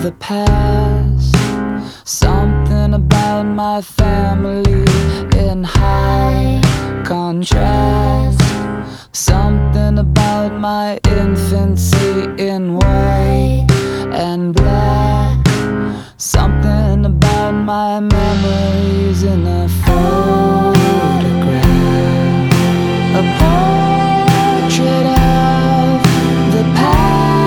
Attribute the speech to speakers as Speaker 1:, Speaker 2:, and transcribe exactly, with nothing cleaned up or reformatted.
Speaker 1: the past. Something about my family in high contrast. Something about my infancy in